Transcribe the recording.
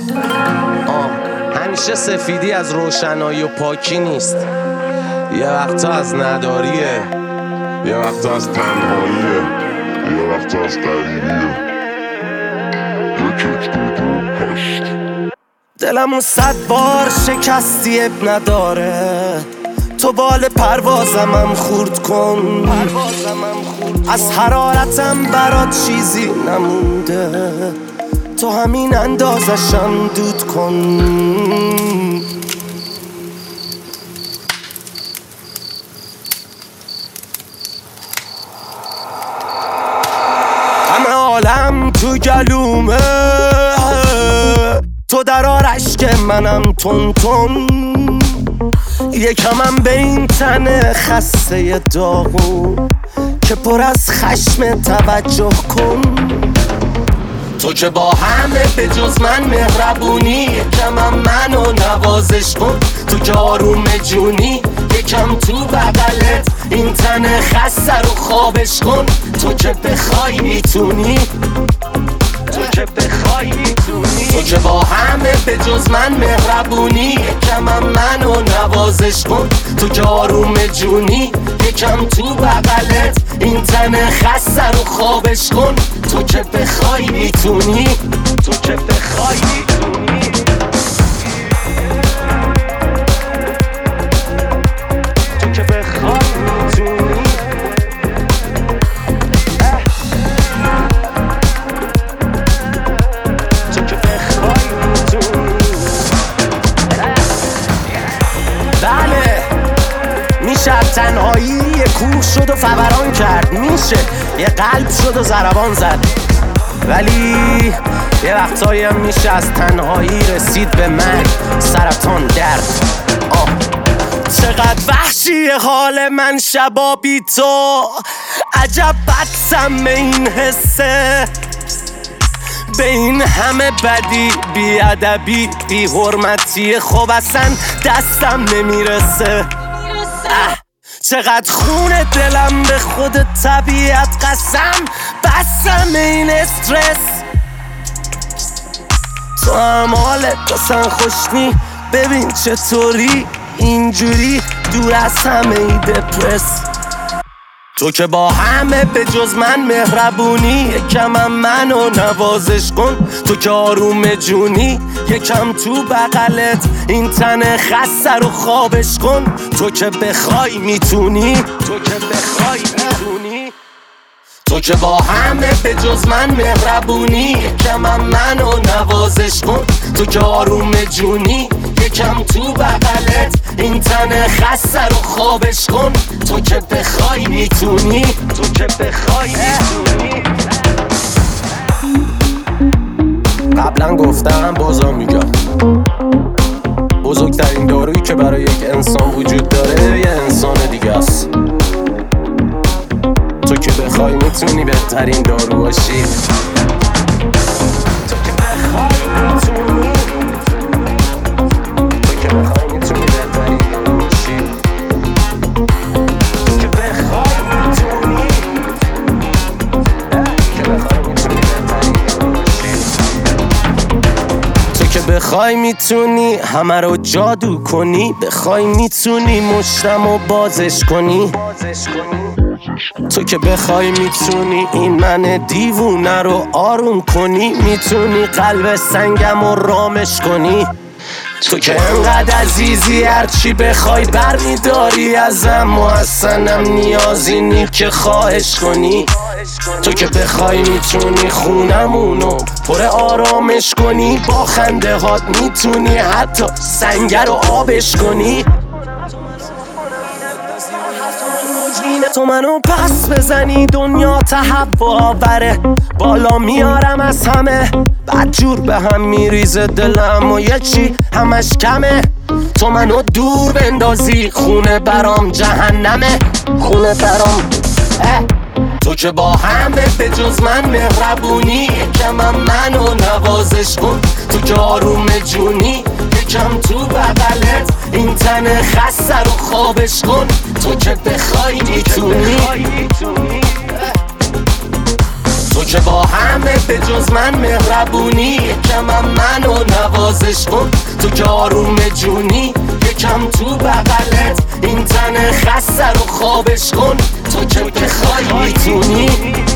همیشه سفیدی از روشنایی و پاکی نیست، یه وقتا از نداریه، یه وقتا از تنهاییه، یه وقتا از غریبیه. دلمو 100 بار شکستی اب نداره، تو بال پروازمم خورد کن، از حرارتم برات چیزی نمونده، تو همین اندازشم دود کن. همه عالم تو گلومه، تو در آرش که منم تون تون، یکمم به این تن خسته داغو که پر از خشم توجه کن. تو که با همه به جز من مهربونی، یکمم منو نوازش کن. تو که آروم جونی، یکم تو بغلت این تن خسته رو خوابش کن. تو که بخوای میتونی، تو که بخوای میتونی، تو که با همه به جز من مهربونی، یکمم منو نوازش کن. تو که آروم جونی، یکم تو بغلت این تن خسته رو خوابش کن. تو که بخوای میتونی، تو که بخوای میتونی، تو که بخوای میتونی. تو که بخوای میتونی. بله میشه تنهایی یه کوه شد و فوران کرد، میشه یه قلب شد و ضربان زد، ولی یه وقتایی هم میشه از تنهایی رسید به مرگ، سرطان، درد. چقدر وحشی حال من شبا بی تو، عجب بدسم این حسه، به این همه بدی، بی ادبی، بی حرمتی، خب اصلا دستم نمیرسه. چقدر خون دلم به خود طبیعت قسم، بسم این استرس. تو هم حالت بسن خوشنی، ببین چطوری اینجوری دور از همه ای دپرس. تو که با همه به جز من مهربونی، یکمم منو نوازش کن. تو که آروم جونی، یکم تو بغلت این تن خسته رو خوابش کن. تو که بخوای میتونی، تو که بخوای میتونی، تو که با همه به جز من مهربونی، یکمم منو نوازش کن. تو که آروم جونی، یکم تو بغلت این تن خسته رو خوابش کن. تو که بخوای میتونی، تو که بخوای میتونی. قبلا گفتم بازم میگم، بزرگترین دارویی که برای یک انسان وجود داره یه انسان دیگه است. تو که بخوای میتونی بهترین دارو باشی. تو که بخوای میتونی، تو که بخوای میتونی بهترین دارو باشی. تو که بخوای میتونی، تو که بخوای میتونی بهترین دارو باشی. تو که بخوای میتونی همه رو جادو کنی، بخوای میتونی مشتم و بازش کنی. تو که بخوای میتونی این من دیوونه رو آروم کنی، میتونی قلب سنگم رو رامش کنی. تو که انقدر عزیزی هرچی بخوای برمیداری ازم، و اصلا نیازی نی که خواهش کنی. تو که بخوای میتونی خونمونو پر آرامش کنی، با خنده هات میتونی حتی سنگ رو آبش کنی. تو منو پس بزنی دنیا تهوع آوره، بالا میارم از همه، بدجور به هم میریزه دلم و یه چی همش کمه. تو منو دور بندازی خونه برام جهنمه، خونه برام. تو که با همه به جز من مهربونی، یکمم منو نوازش کن. تو که آروم جونی، یکم تو بغلت این تن خسته رو خوابش کن. تو که بخوای میتونی، تو که با همه به جز من مهربونی، یکم هم منو نوازش کن تو که آروم جونی، یکم تو بغلت این تن خسته رو خوابش کن تو که بخوای میتونی.